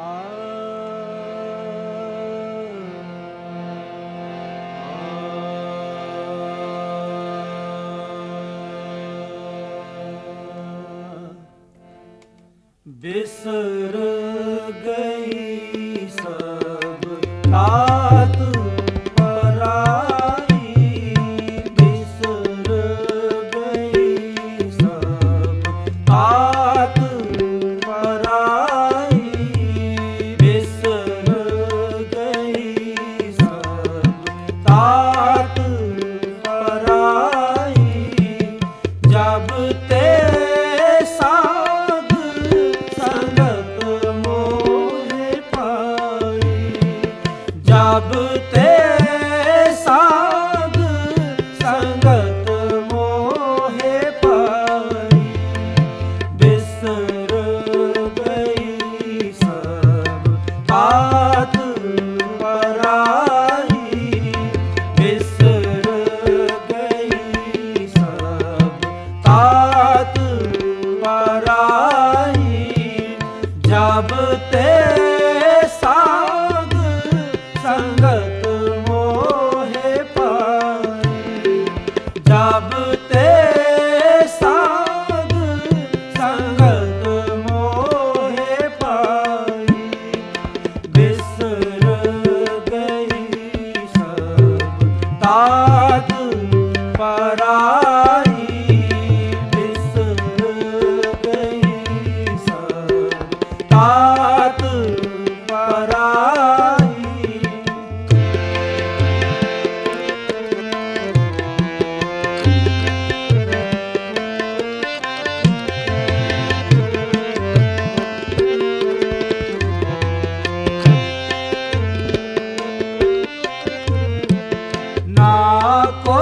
ਬਿਸਰ ਗਈ ਸਭ ਤਾਤ ਪਰਾਈ, ਬਿਸਰ ਗਈ ਸਭ ਤਾਤ ਪਰਾਈ, ਬਿਸਰ ਗਈ ਸਭ ਤਾਤ ਪਰਾਈ। ਜਬ ਤੇ ਜਬ ਤੇ ਸਾਧ ਸੰਗਤ ਮੋਹਿ ਪਾਈ, ਬਿਸਰ ਗਈ ਸਭ ਤਾਤ ਪਰਾਈ, ਬਿਸਰ ਗਈ ਸਭ ਤਾਤ ਪਰਾਈ। ਜਬ ਤੇ ਸੰਗਤ ਮੋਹਿ ਪਾਈ, ਜਬ ਤੇ ਸਾਧ ਸੰਗਤ ਮੋਹਿ ਪਾਈ, ਬਿਸਰ ਗਈ ਸਭ ਤਾਤ ਪਰਾਈ, ਬਿਸਰ ਗਈ ਸਭ ਤਾਤ ਪਰਾਈ। ਨਾ ਕੋ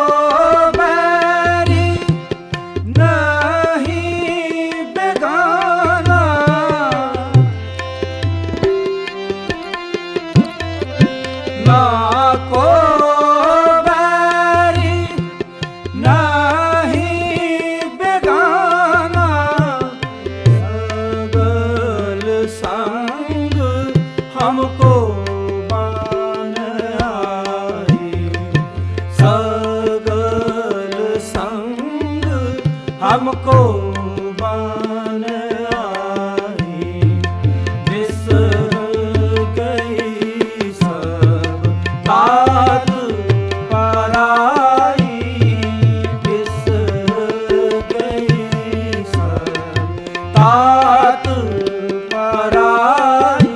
ਬੈਰੀ ਨਹੀਂ ਬੇਗਾਨਾ, ਨਾ ਕੋ ਬੈਰੀ ਨਹੀਂ ਬੇਗਾਨਾ, ਸਗਲ ਸੰਗ ਹਮਕੋ हमको बान आई, बिसर गई सब तात पराई, बिसर गई सब तात पराई।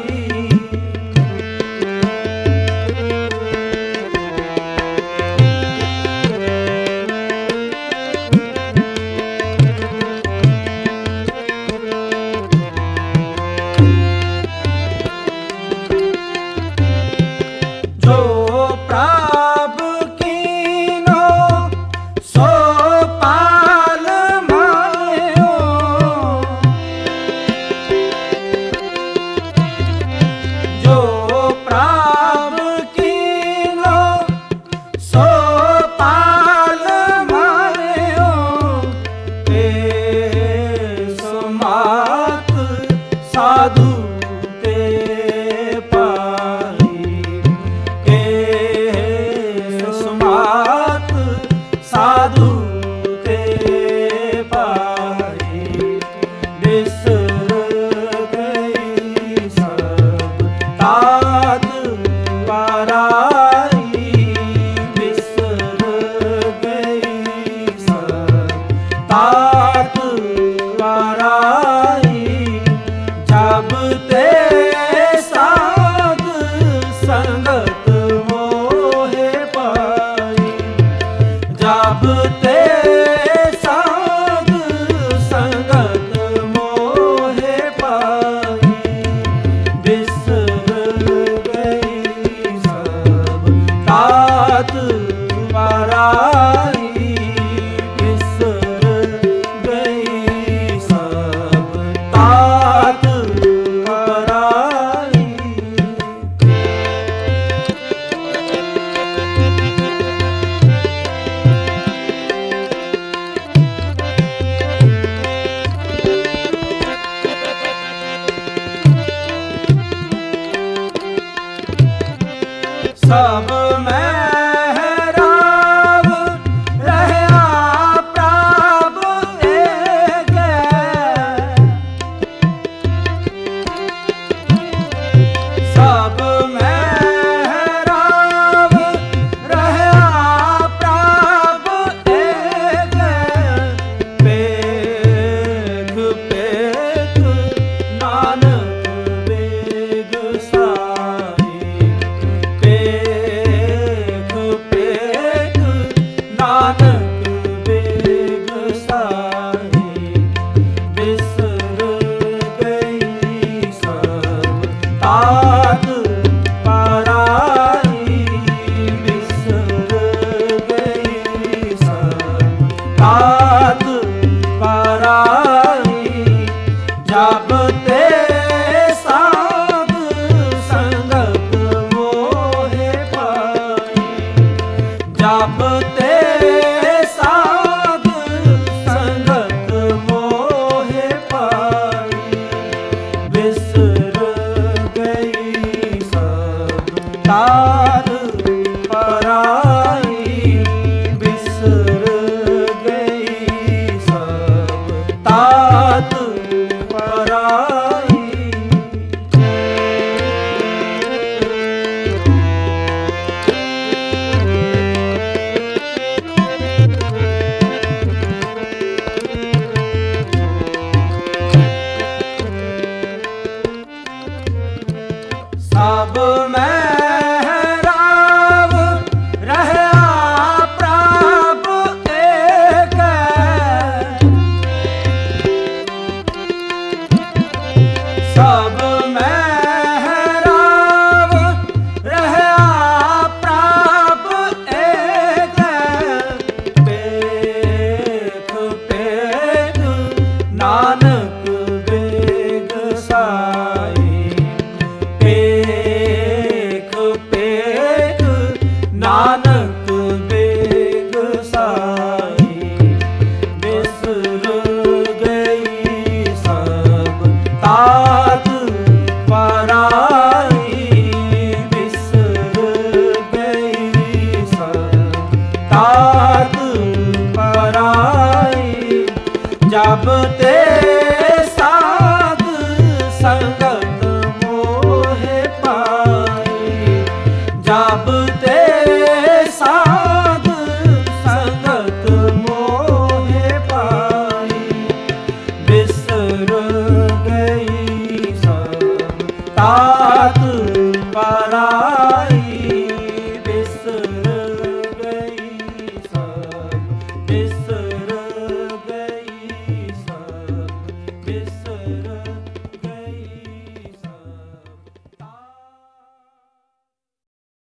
ਨਾਨਕ ਵੇਗ ਸਾਈ ਪੇਖ ਪੇਖ ਨਾਨਕ ਵੇਗ ਸਾਈ ਬਿਸਰ ਗਈ ਸਭ ਤਾਤ ਪਰਾਈ ਬਿਸਰ ਗਈ ਸਭ ਤਾਤ ਪਰਾਈ ਜਬ ਤੇ ਸਾਧ ਸੰਗਤ ਮੋਹਿ ਪਾਈ ਜਬ ਤੇ ਸਾਧ ਸੰਗਤ ਮੋਹਿ ਪਾਈ ਬਿਸਰ ਗਈ ਸਭ ਤਾਤ ਪਰਾਈ ਬਿਸਰ ਗਈ ਸਭ